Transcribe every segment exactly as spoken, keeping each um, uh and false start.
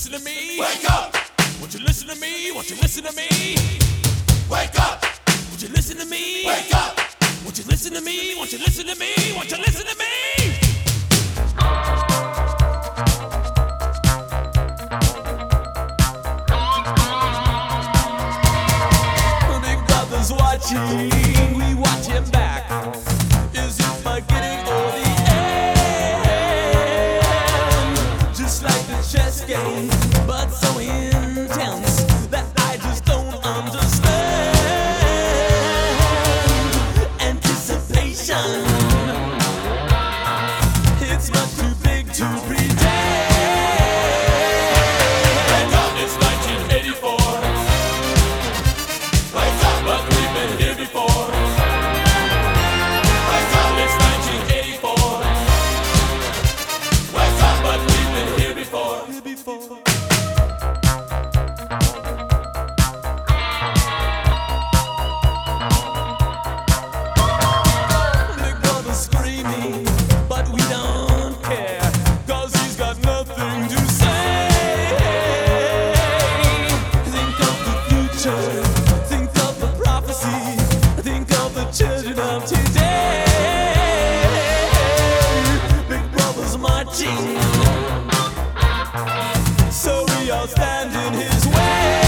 listen to me? Wake up! Won't you listen to me? Won't you listen to me? Wake up! Won't you listen to me? Wake up! Won't you listen to me? Won't you listen to me? Won't you listen to me? Big brother's watching, we watch him back. Is he forgetting all the end? Just like the chess game, but so intense that I just don't understand. Anticipation, it's much too big to pretend. Wake up! It's nineteen eighty-four. Wake up! But we've been here before. Wake up! It's nineteen eighty-four. Wake up! But we've been here before. Here before. Big brother's screaming, but we don't care, 'cause he's got nothing to say. Think of the future, think of the prophecy, think of the children of today. Big brother's marching, so we all stand in his way.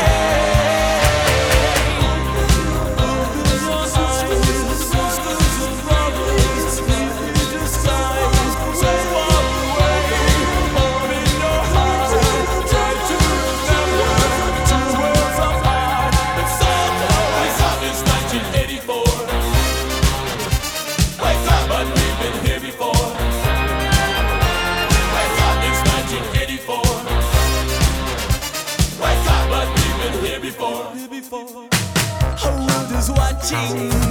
Wake up! It's nineteen eighty-four. Wake up! But we've been here before. Wake up! It's nineteen eighty-four. Wake up! But we've been here before. Here before. Whole world is watching,